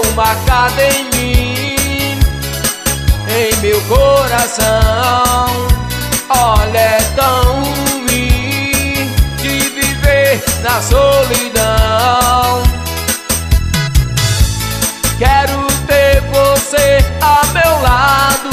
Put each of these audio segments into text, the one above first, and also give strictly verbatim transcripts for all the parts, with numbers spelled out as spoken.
marcada em mim, em meu coração. Olha, é tão ruim de viver na solidão. Quero ter você a meu lado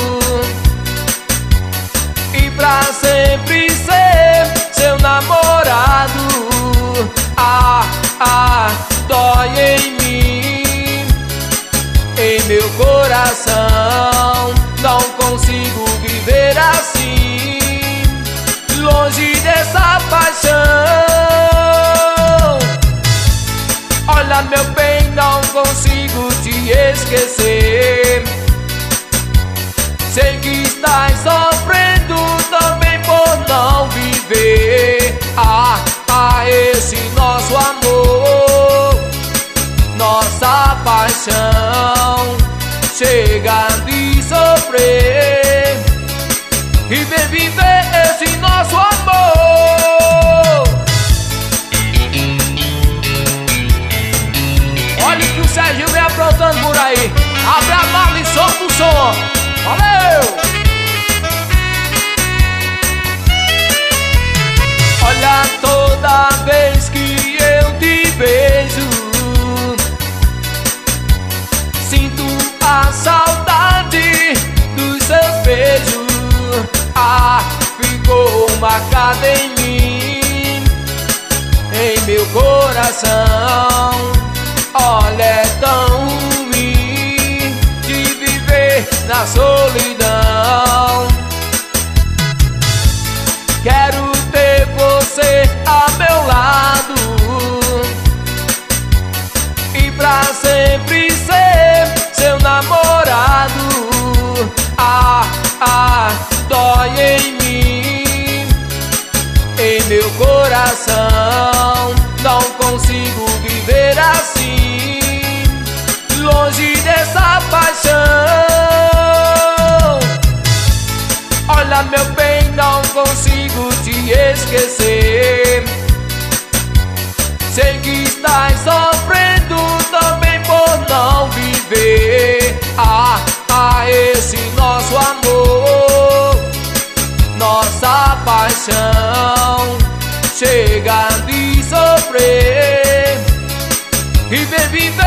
e pra sempre ser seu namorado. Ah, ah, dói em mim, em meu coração. Não consigo viver assim, longe dessa paixão. Olha, meu bem, não consigo te esquecer. Sei que estás sofrendo também por não viver. Ah, ah, esse nosso amor, nossa paixão, chega de sofrer e vem viver esse nosso amor. Olha que o Serginho vem aprontando por aí. Abre a mala e solta o som. Valeu! Olha, toda vez que eu te vejo, sinto a saudade dos seus beijos. Ah, ficou marcada em mim, em meu coração. Olha, é tão ruim de viver na solidão. Quero ter você a meu lado e pra sempre ser seu namorado. Ah, ah, dói em mim, em meu coração. Não consigo viver assim, longe dessa paixão. Olha, meu bem, não consigo te esquecer. Sei que estás sofrendo também por não viver. Ah, ah, esse nosso amor, nossa paixão, chega de sofrer e vem viver